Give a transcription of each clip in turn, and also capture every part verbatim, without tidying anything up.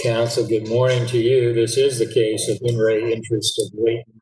Council. Good morning to you. This is the case of in re interest of Layton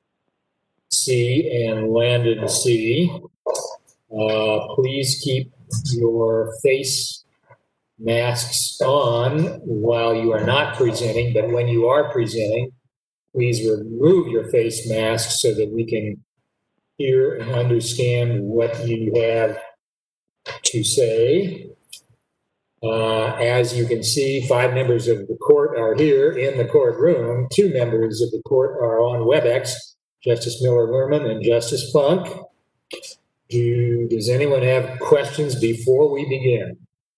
C. and Landon C. Uh, please keep your face masks on while you are not presenting, but when you are presenting, please remove your face mask so that we can hear and understand what you have to say. Uh, as you can see, five members of the court are here in the courtroom. Two members of the court are on WebEx, Justice Miller-Lerman and Justice Funk. Do, does anyone have questions before we begin?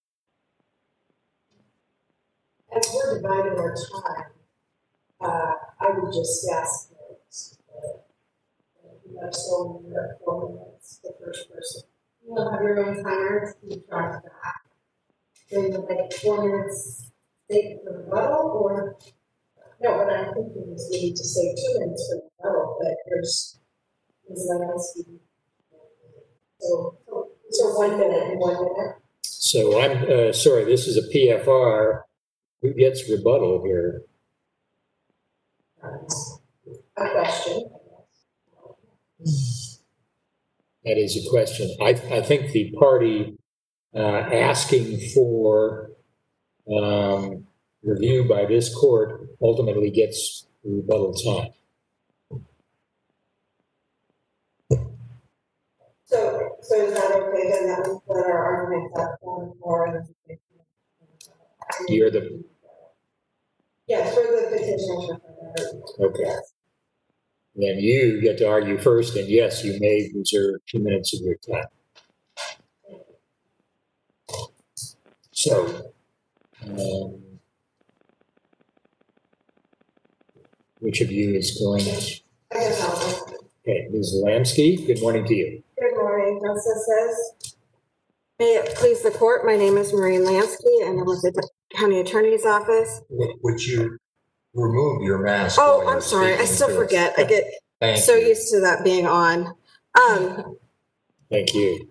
As we're dividing our time, uh, I would just ask that uh, you have so four minutes, the first person. You'll have your own timer to keep track of that. Then you'll like four minutes state for rebuttal, or no, but I'm thinking is we need to say two minutes for rebuttal, but there's Miz Lansky. So, so, so one minute and one minute. So I'm uh, sorry, this is a P F R. Who gets rebuttal here? A question. That is a question. I, I think the party uh, asking for um, review by this court ultimately gets rebuttal time. So, so is that okay then? That we put our arguments up on for You're the yes, for the petition. okay. Yes. Then you get to argue first, and yes, you may reserve two minutes of your time. So, um, which of you is going? Okay, Miz Lansky, good morning to you. Good morning, Justices. May it please the court, my name is Maureen Lansky, and I'm with the County Attorney's Office. Would you remove your mask? Oh, I'm sorry. I still forget. I get Thank so you. used to that being on. Um, Thank you.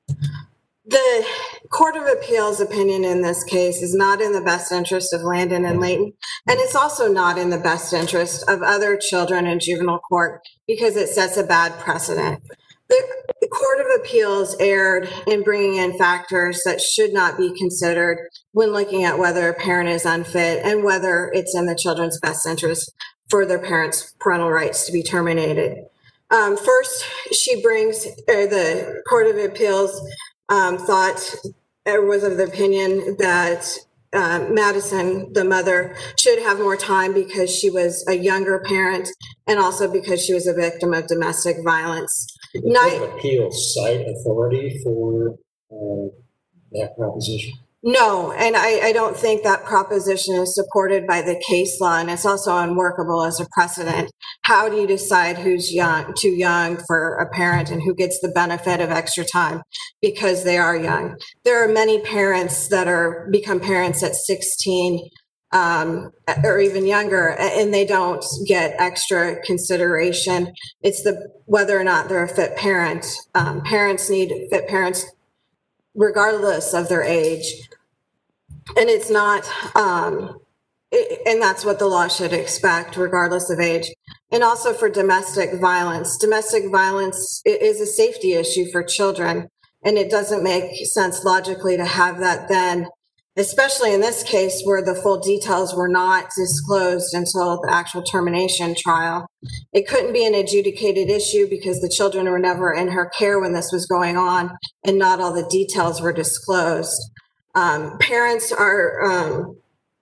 The Court of Appeals opinion in this case is not in the best interest of Landon and Layton, and it's also not in the best interest of other children in juvenile court because it sets a bad precedent. The, the Court of Appeals erred in bringing in factors that should not be considered when looking at whether a parent is unfit and whether it's in the children's best interest for their parents' parental rights to be terminated. Um, first, she brings, or the Court of Appeals um, thought, or was of the opinion that uh, Madison, the mother, should have more time because she was a younger parent and also because she was a victim of domestic violence. Did the Court of Appeals cite authority for uh, that proposition? No, and I, I don't think that proposition is supported by the case law, and it's also unworkable as a precedent. How do you decide who's young, too young for a parent and who gets the benefit of extra time because they are young? There are many parents that are become parents at sixteen um, or even younger, and they don't get extra consideration. It's the whether or not they're a fit parent. Um, parents need fit parents regardless of their age. And it's not, um, it, and that's what the law should expect, regardless of age. And also for domestic violence. Domestic violence is a safety issue for children, and it doesn't make sense logically to have that then, especially in this case where the full details were not disclosed until the actual termination trial. It couldn't be an adjudicated issue because the children were never in her care when this was going on, and not all the details were disclosed. Um, parents are um,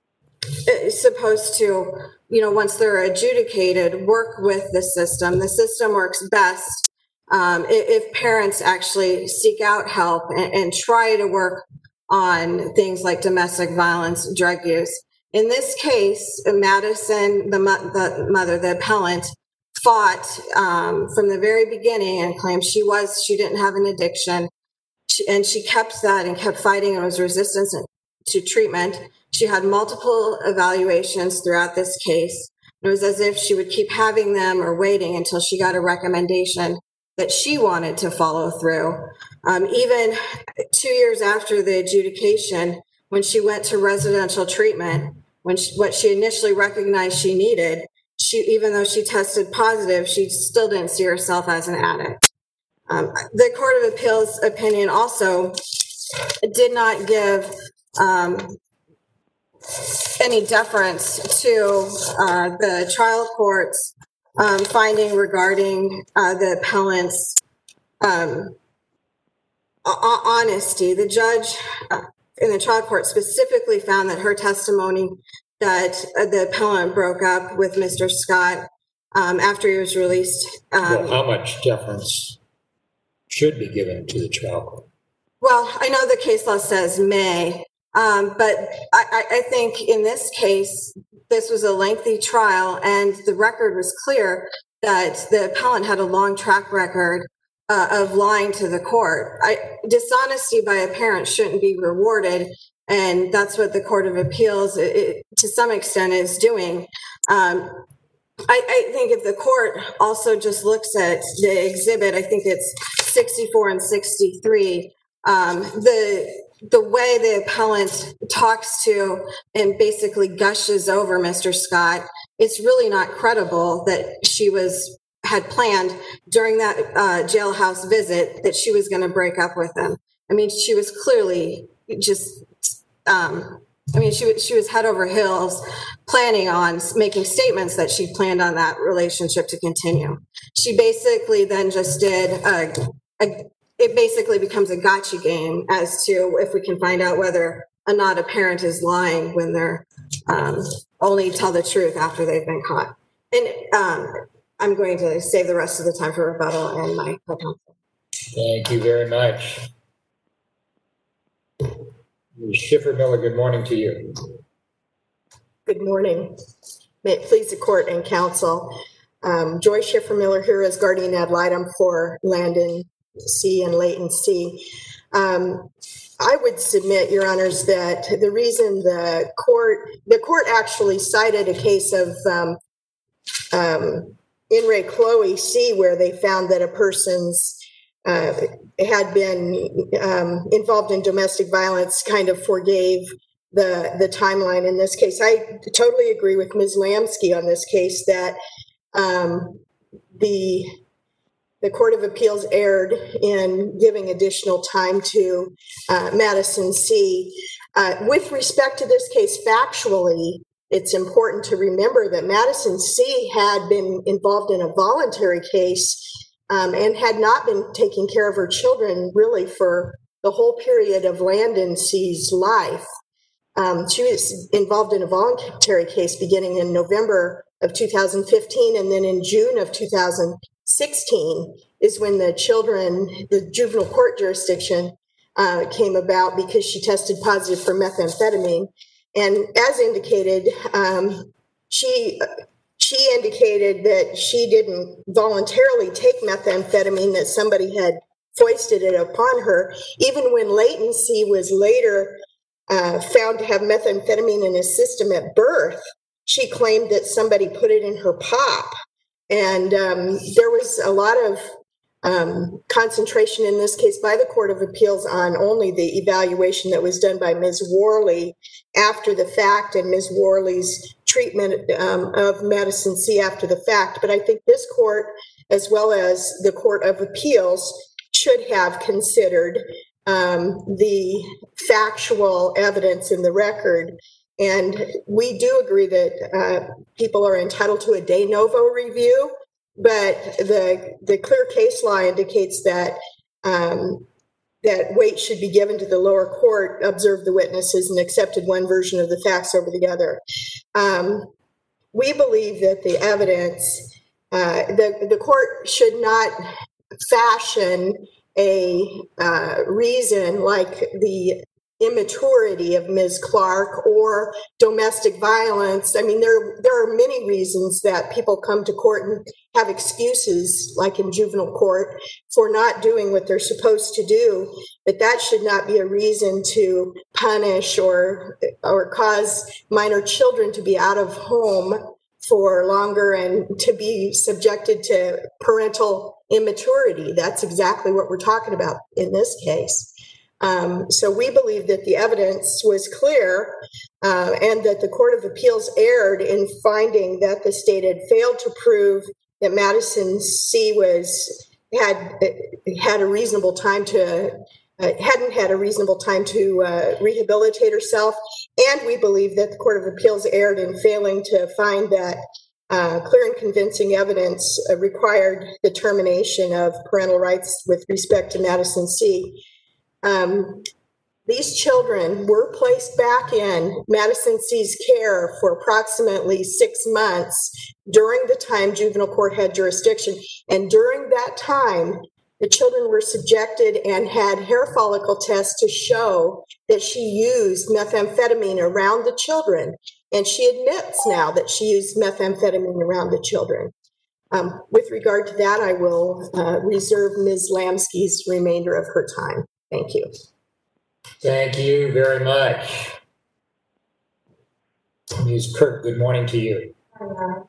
supposed to, you know, once they're adjudicated, work with the system. The system works best um, if, if parents actually seek out help and, and try to work on things like domestic violence, drug use. In this case, Madison, the, the mother, the appellant, fought um, from the very beginning and claimed she was, she didn't have an addiction. And she kept that and kept fighting and was resistant to treatment. She had multiple evaluations throughout this case. It was as if she would keep having them or waiting until she got a recommendation that she wanted to follow through. Um, even two years after the adjudication, when she went to residential treatment, when she, what she initially recognized she needed, she, even though she tested positive, she still didn't see herself as an addict. Um, the Court of Appeals opinion also did not give um, any deference to uh, the trial court's um, finding regarding uh, the appellant's um, honesty. The judge uh, in the trial court specifically found that her testimony that uh, the appellant broke up with Mister Scott um, after he was released. Um, Well, how much deference should be given to the trial court? Well, I know the case law says may, um, but I, I think in this case, this was a lengthy trial, and the record was clear that the appellant had a long track record uh, of lying to the court. I, dishonesty by a parent shouldn't be rewarded, and that's what the Court of Appeals, it, it, to some extent, is doing. Um, I, I think if the court also just looks at the exhibit, I think it's sixty-four and sixty-three, um, the the way the appellant talks to and basically gushes over Mister Scott, it's really not credible that she was had planned during that uh, jailhouse visit that she was going to break up with him. I mean, she was clearly just. Um, I mean, she she was head over heels planning on making statements that she planned on that relationship to continue. She basically then just did a, a it basically becomes a gotcha game as to if we can find out whether or not a parent is lying when they're um, only tell the truth after they've been caught. And um, I'm going to save the rest of the time for rebuttal and my co-counsel. Thank you very much. Miz Schiffer-Miller, good morning to you. Good morning. May it please the court and counsel. Um, Joy Schiffer-Miller here as guardian ad litem for Landon C. and Layton C. Um, I would submit, Your Honors, that the reason the court, the court actually cited a case of um, um, In re Chloe C, where they found that a person's uh, had been um, involved in domestic violence, kind of forgave the the timeline in this case. I totally agree with Miz Lamsky on this case that um, the the Court of Appeals erred in giving additional time to uh, Madison C. Uh, with respect to this case, factually, it's important to remember that Madison C. had been involved in a voluntary case um, and had not been taking care of her children really for the whole period of Landon C.'s life. Um, she was involved in a voluntary case beginning in November of two thousand fifteen, and then in June of two thousand sixteen is when the children, the juvenile court jurisdiction uh, came about because she tested positive for methamphetamine. And as indicated, um, she she indicated that she didn't voluntarily take methamphetamine, that somebody had foisted it upon her. Even when Layton C. was later uh, found to have methamphetamine in his system at birth, she claimed that somebody put it in her pop. And um, there was a lot of um, concentration in this case by the Court of Appeals on only the evaluation that was done by Miz Worley after the fact and Miz Worley's treatment um, of Madison C. after the fact. But I think this court, as well as the Court of Appeals, should have considered um, the factual evidence in the record. And we do agree that uh, people are entitled to a de novo review, but the the clear case law indicates that um, that weight should be given to the lower court, observed the witnesses, and accepted one version of the facts over the other. Um, we believe that the evidence, uh, the, the court should not fashion a uh, reason like the immaturity of Miz Clark or domestic violence. I mean, there, there are many reasons that people come to court and have excuses, like in juvenile court, for not doing what they're supposed to do, but that should not be a reason to punish or, or cause minor children to be out of home for longer and to be subjected to parental immaturity. That's exactly what we're talking about in this case. Um, so we believe that the evidence was clear uh, and that the Court of Appeals erred in finding that the state had failed to prove that Madison C. was had had a reasonable time to uh, hadn't had a reasonable time to uh, rehabilitate herself, and we believe that the Court of Appeals erred in failing to find that uh, clear and convincing evidence uh, required the termination of parental rights with respect to Madison C. Um, These children were placed back in Madison C's care for approximately six months during the time juvenile court had jurisdiction. And during that time, the children were subjected and had hair follicle tests to show that she used methamphetamine around the children. And she admits now that she used methamphetamine around the children. Um, with regard to that, I will uh, reserve Miz Lamsky's remainder of her time. Thank you. Thank you very much. Miz Kirk, good morning to you. Hello.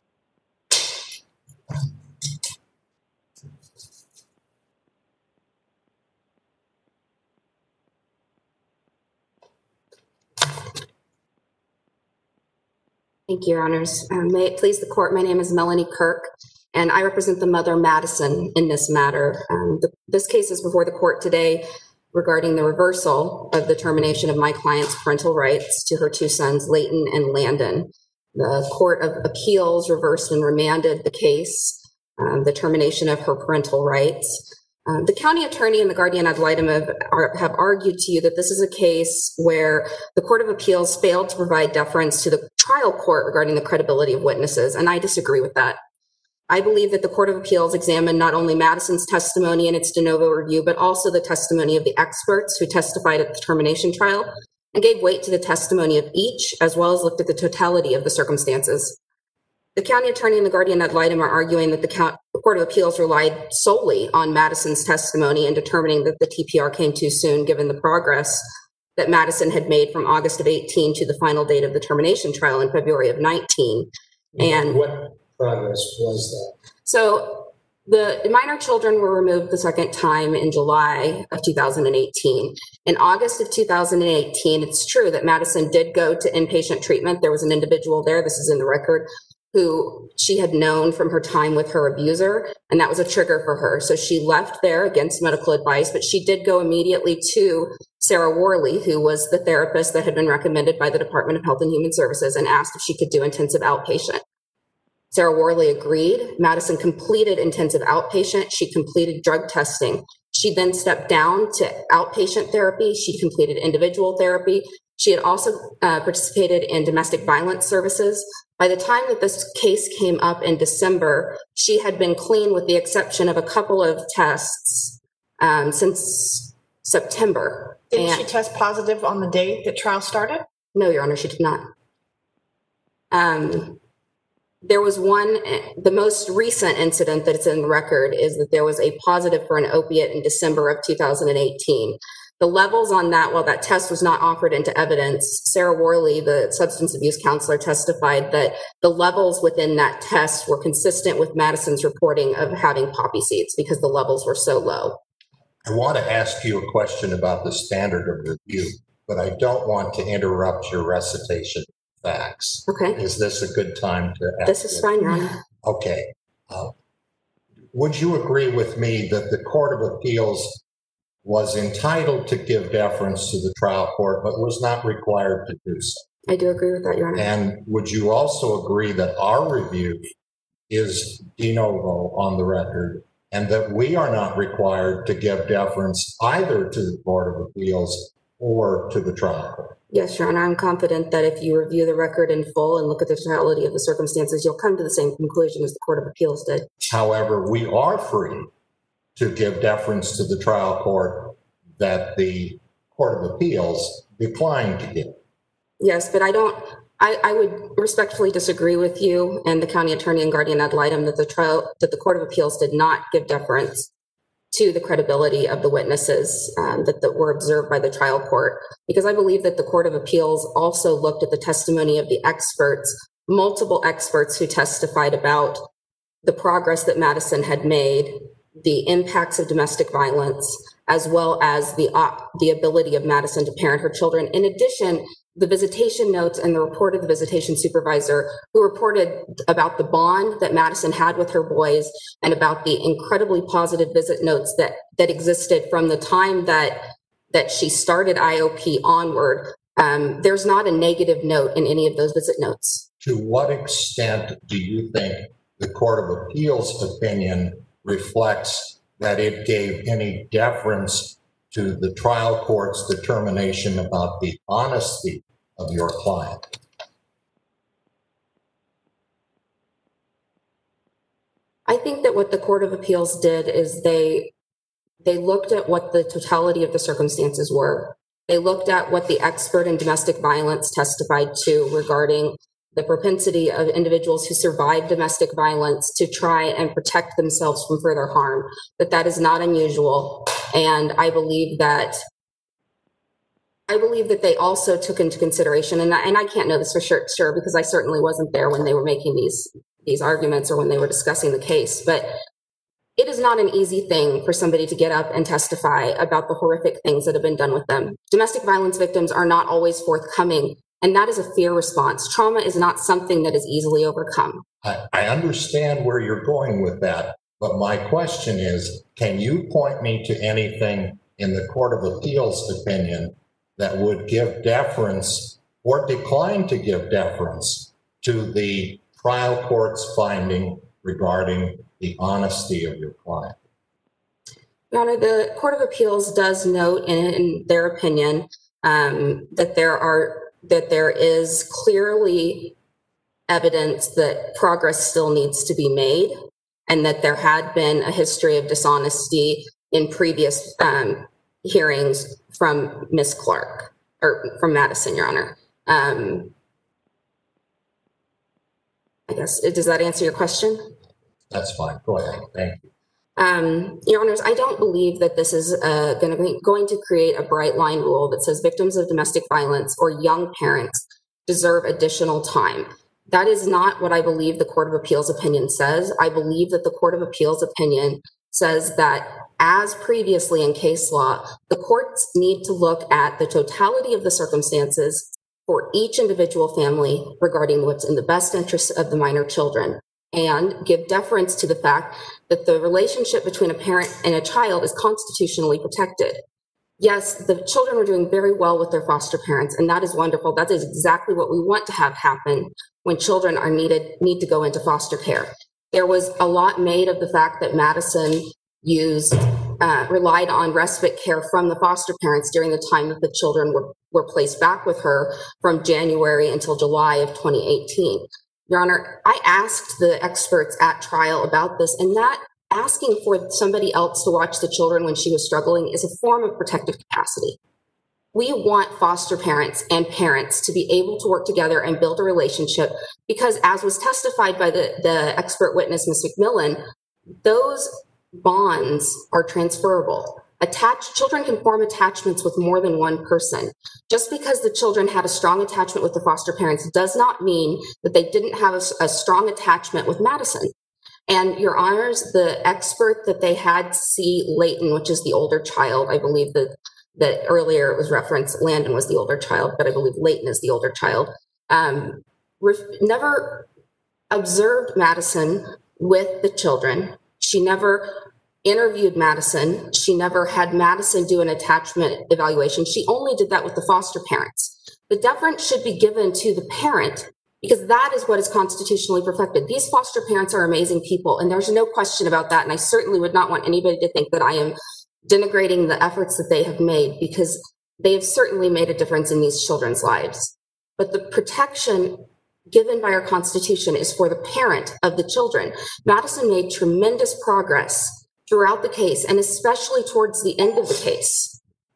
Thank you, Your Honors. Um, may it please the court, my name is Melanie Kirk, and I represent the mother Madison in this matter. Um, the, this case is before the court today regarding the reversal of the termination of my client's parental rights to her two sons, Leighton and Landon. The Court of Appeals reversed and remanded the case, um, the termination of her parental rights. Um, the county attorney and the guardian ad litem have, are, have argued to you that this is a case where the Court of Appeals failed to provide deference to the trial court regarding the credibility of witnesses, and I disagree with that. I believe that the Court of Appeals examined not only Madison's testimony in its de novo review, but also the testimony of the experts who testified at the termination trial and gave weight to the testimony of each, as well as looked at the totality of the circumstances. The county attorney and the guardian ad litem are arguing that the Court of Appeals relied solely on Madison's testimony in determining that the T P R came too soon, given the progress that Madison had made from August of eighteen to the final date of the termination trial in February of nineteen. And what progress was that? So the minor children were removed the second time in July of two thousand eighteen. In August of two thousand eighteen, it's true that Madison did go to inpatient treatment. There was an individual there, this is in the record, who she had known from her time with her abuser, and that was a trigger for her. So she left there against medical advice, but she did go immediately to Sarah Worley, who was the therapist that had been recommended by the Department of Health and Human Services, and asked if she could do intensive outpatient. Sarah Worley agreed. Madison completed intensive outpatient. She completed drug testing. She then stepped down to outpatient therapy. She completed individual therapy. She had also uh, participated in domestic violence services. By the time that this case came up in December, she had been clean with the exception of a couple of tests um, since September. Didn't And- she test positive on the day the trial started? No, Your Honor, she did not. Um, there was one, the most recent incident that's in the record is that there was a positive for an opiate in December of two thousand eighteen. The levels on that, while that test was not offered into evidence, Sarah Worley, the substance abuse counselor, testified that the levels within that test were consistent with Madison's reporting of having poppy seeds because the levels were so low. I want to ask you a question about the standard of review, but I don't want to interrupt your recitation of facts. Okay, Is this a good time to ask? this is you? fine, Your Honor. Okay. Uh, would you agree with me that the Court of Appeals was entitled to give deference to the trial court, but was not required to do so? I do agree with that, Your Honor. And would you also agree that our review is de novo on the record, and that we are not required to give deference either to the Court of Appeals or to the trial court? Yes, Your Honor, I'm confident that if you review the record in full and look at the totality of the circumstances, you'll come to the same conclusion as the Court of Appeals did. However, we are free to give deference to the trial court that the Court of Appeals declined to give. Yes, but I don't, I, I would respectfully disagree with you and the county attorney and guardian ad litem that the trial, that the Court of Appeals did not give deference to the credibility of the witnesses um, that, that were observed by the trial court, because I believe that the Court of Appeals also looked at the testimony of the experts, multiple experts who testified about the progress that Madison had made, the impacts of domestic violence, as well as the uh, the ability of Madison to parent her children. In addition, the visitation notes and the report of the visitation supervisor, who reported about the bond that Madison had with her boys and about the incredibly positive visit notes that that existed from the time that that she started I O P onward. Um, there's not a negative note in any of those visit notes. To what extent do you think the Court of Appeals opinion reflects that it gave any deference to the trial court's determination about the honesty of your client? I think that what the Court of Appeals did is they they looked at what the totality of the circumstances were. They looked at what the expert in domestic violence testified to regarding the propensity of individuals who survive domestic violence to try and protect themselves from further harm, that that is not unusual. And I believe that I believe that they also took into consideration, and I, and I can't know this for sure, sure because I certainly wasn't there when they were making these these arguments or when they were discussing the case, but it is not an easy thing for somebody to get up and testify about the horrific things that have been done with them. Domestic violence victims are not always forthcoming, and that is a fear response. Trauma is not something that is easily overcome. I, I understand where you're going with that, but my question is, can you point me to anything in the Court of Appeals opinion that would give deference or decline to give deference to the trial court's finding regarding the honesty of your client? Your Honor, the Court of Appeals does note in, in their opinion um, that there are that there is clearly evidence that progress still needs to be made, and that there had been a history of dishonesty in previous um, hearings from Miz Clark, or from Madison, Your Honor. Um, I guess, does that answer your question? That's fine. Go ahead. Thank you. Um, Your Honors, I don't believe that this is uh, going to going to create a bright line rule that says victims of domestic violence or young parents deserve additional time. That is not what I believe the Court of Appeals opinion says. I believe that the Court of Appeals opinion says that, as previously in case law, the courts need to look at the totality of the circumstances for each individual family regarding what's in the best interest of the minor children, and give deference to the fact that the relationship between a parent and a child is constitutionally protected. Yes, the children are doing very well with their foster parents, and that is wonderful. That is exactly what we want to have happen when children are needed, need to go into foster care. There was a lot made of the fact that Madison used, uh, relied on respite care from the foster parents during the time that the children were, were placed back with her from January until July of twenty eighteen. Your Honor, I asked the experts at trial about this, and that asking for somebody else to watch the children when she was struggling is a form of protective capacity. We want foster parents and parents to be able to work together and build a relationship because, as was testified by the, the expert witness, Miz McMillan, those bonds are transferable. Attached children can form attachments with more than one person. Just because the children had a strong attachment with the foster parents does not mean that they didn't have a, a strong attachment with Madison. And Your Honors, the expert that they had see Layton, which is the older child, I believe that that earlier it was referenced Landon was the older child, but I believe Layton is the older child, um, ref- never observed Madison with the children. She never interviewed Madison. She never had Madison do an attachment evaluation. She only did that with the foster parents. The deference should be given to the parent because that is what is constitutionally perfected. These foster parents are amazing people, and there's no question about that. And I certainly would not want anybody to think that I am denigrating the efforts that they have made, because they have certainly made a difference in these children's lives. But the protection given by our Constitution is for the parent of the children. Madison made tremendous progress throughout the case, and especially towards the end of the case.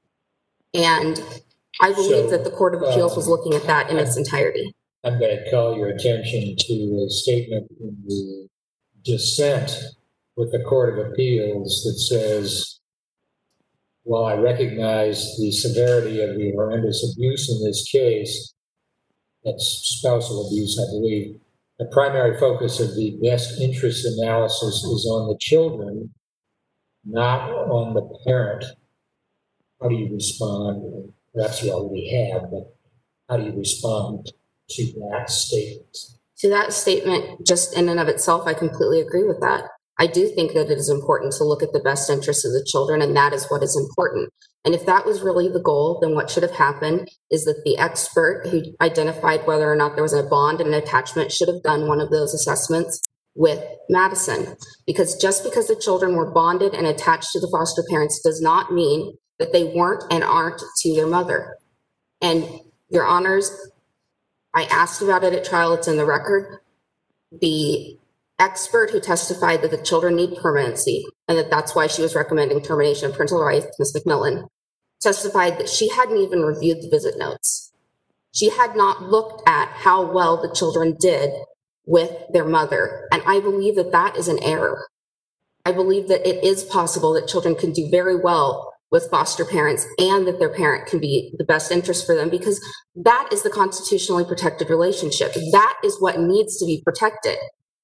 And I believe So, that the Court of Appeals was um, looking at that in its entirety. I'm going to call your attention to a statement in the dissent with the Court of Appeals that says, while I recognize the severity of the horrendous abuse in this case, that's spousal abuse, I believe, the primary focus of the best interest analysis is on the children, not on the parent. How do you respond? Perhaps you already have, but how do you respond to that statement? To that statement, just in and of itself, I completely agree with that. I do think that it is important to look at the best interests of the children, and that is what is important. And if that was really the goal, then what should have happened is that the expert who identified whether or not there was a bond and an attachment should have done one of those assessments with Madison. Because just because the children were bonded and attached to the foster parents does not mean that they weren't and aren't to their mother. And Your Honors, I asked about it at trial, it's in the record. The expert who testified that the children need permanency and that that's why she was recommending termination of parental rights, Miz McMillan, testified that she hadn't even reviewed the visit notes. She had not looked at how well the children did with their mother. And I believe that that is an error. I believe that it is possible that children can do very well with foster parents and that their parent can be the best interest for them, because that is the constitutionally protected relationship. That is what needs to be protected.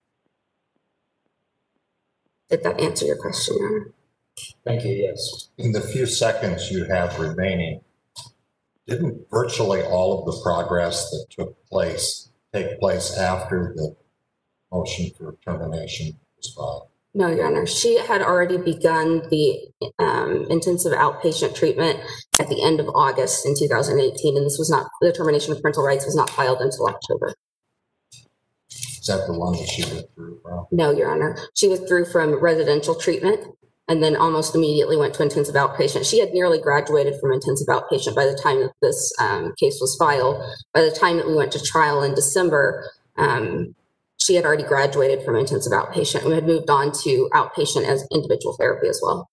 Did that answer your question, Your Honor? Thank you, yes. In the few seconds you have remaining, didn't virtually all of the progress that took place take place after the motion for termination was filed? No, Your Honor. She had already begun the um, intensive outpatient treatment at the end of August in two thousand eighteen, and this was not, the termination of parental rights was not filed until October. Is that the one that she withdrew from? No, Your Honor. She withdrew from residential treatment and then almost immediately went to intensive outpatient. She had nearly graduated from intensive outpatient by the time that this um, case was filed. By the time that we went to trial in December, um, she had already graduated from intensive outpatient. We had moved on to outpatient as individual therapy as well.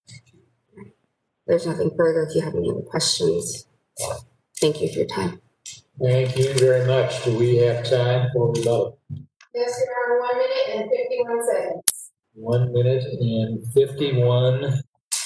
There's nothing further if you have any other questions. Thank you for your time. Thank you very much. Do we have time for rebuttal? Yes, Your Honor, one minute and fifty-one seconds. One minute and fifty-one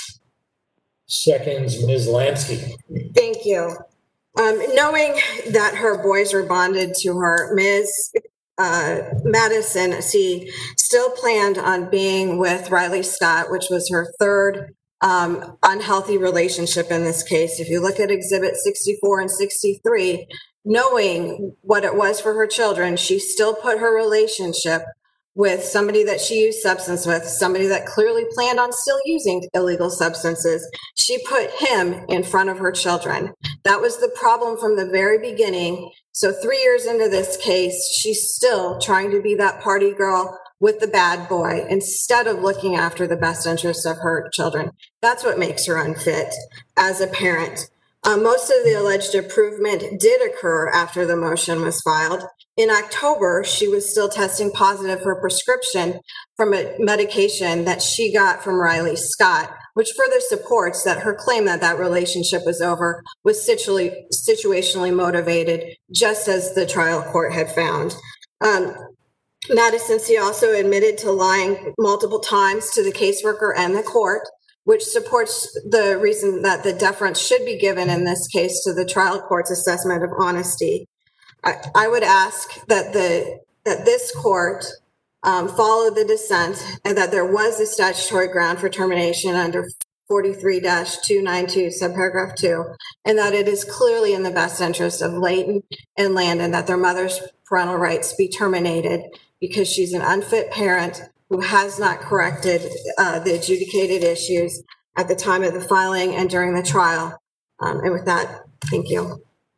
seconds. Miz Lansky. Thank you. Um, knowing that her boys were bonded to her, Miz Uh, Madison C. still planned on being with Riley Scott, which was her third um, unhealthy relationship in this case. If you look at Exhibit sixty-four and sixty-three, knowing what it was for her children, she still put her relationship with somebody that she used substance with, somebody that clearly planned on still using illegal substances. She put him in front of her children. That was the problem from the very beginning. So three years into this case, she's still trying to be that party girl with the bad boy instead of looking after the best interests of her children. That's what makes her unfit as a parent. Uh, most of the alleged improvement did occur after the motion was filed. In October, she was still testing positive for prescription from a medication that she got from Riley Scott, which further supports that her claim that that relationship was over was situa- situationally motivated, just as the trial court had found. Um, Madison C. also admitted to lying multiple times to the caseworker and the court, which supports the reason that the deference should be given in this case to the trial court's assessment of honesty. I, I would ask that the that this court um, follow the dissent and that there was a statutory ground for termination under forty-three dash two ninety-two subparagraph two, and that it is clearly in the best interest of Layton and Landon that their mother's parental rights be terminated because she's an unfit parent who has not corrected uh, the adjudicated issues at the time of the filing and during the trial. Um, and with that, thank you.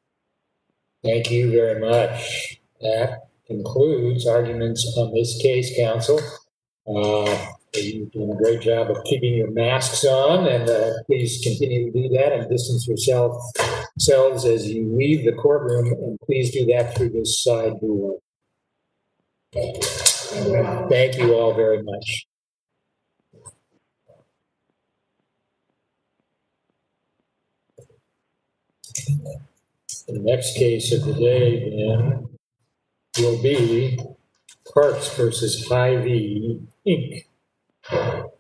Thank you very much. That concludes arguments on this case, counsel. Uh, you've done a great job of keeping your masks on, and uh, please continue to do that and distance yourself, yourselves as you leave the courtroom, and please do that through this side door. Thank you all very much. The next case of the day, then, will be Parks versus Hy-Vee, Incorporated